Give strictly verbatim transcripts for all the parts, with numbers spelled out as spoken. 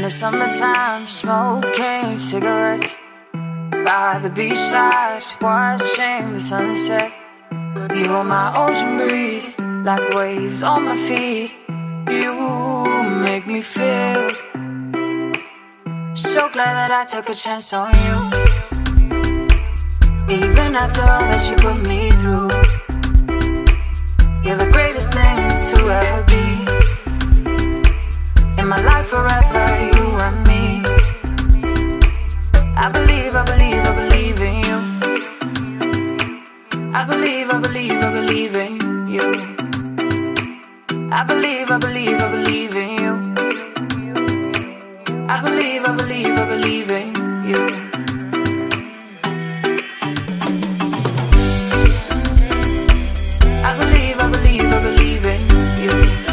the summertime, smoking cigarettes by the beachside, watching the sunset. You are my ocean breeze, like waves on my feet. You make me feel so glad that I took a chance on you. Even after all that you put me through, you're the greatest thing to ever be. In my life forever, you and me. I believe, I believe, I believe in you. I believe, I believe, I believe in you. I believe, I believe, I believe in you. I believe, I believe, I believe in you. I believe, I believe, I believe in you.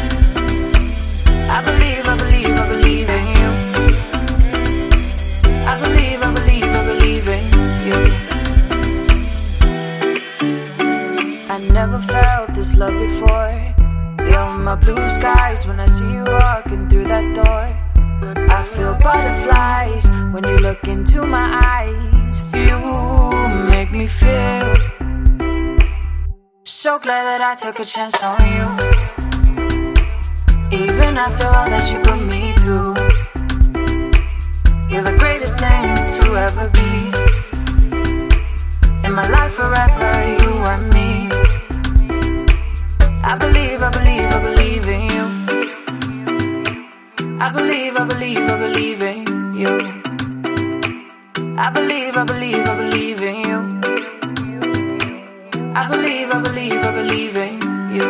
I believe, I believe, I believe in you. I believe, I believe, I believe in you. I never felt this love before. You're my blue skies when I see you walking through that door. I feel butterflies when you look into my eyes. You make me feel so glad that I took a chance on you. Even after all that you put me through, you're the greatest thing to ever be. In my life forever, you and me. I believe, I believe, I believe in you. I believe, I believe, I believe in you. I believe, I believe, I believe in you. I believe, I believe, I believe in you.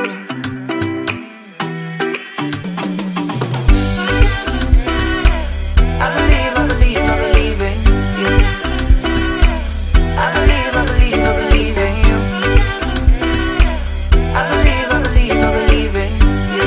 I believe, I believe, I believe in you. I believe, I believe, I believe in you. I believe, I believe, I believe in you.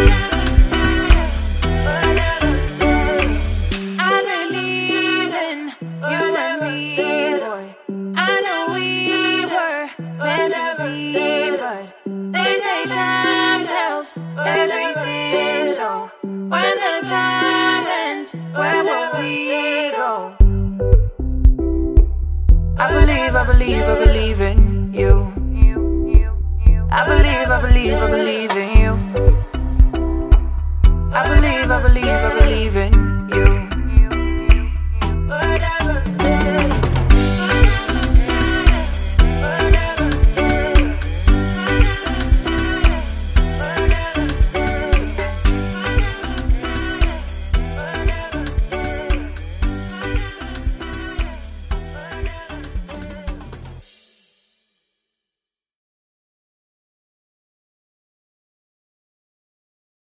I believe in you and me, boy. I know we were meant to be, but they say time tells everything. So when the time ends, where will we go? I believe, I believe, I believe in you. I believe, I believe, I believe in you. I believe, I believe, I believe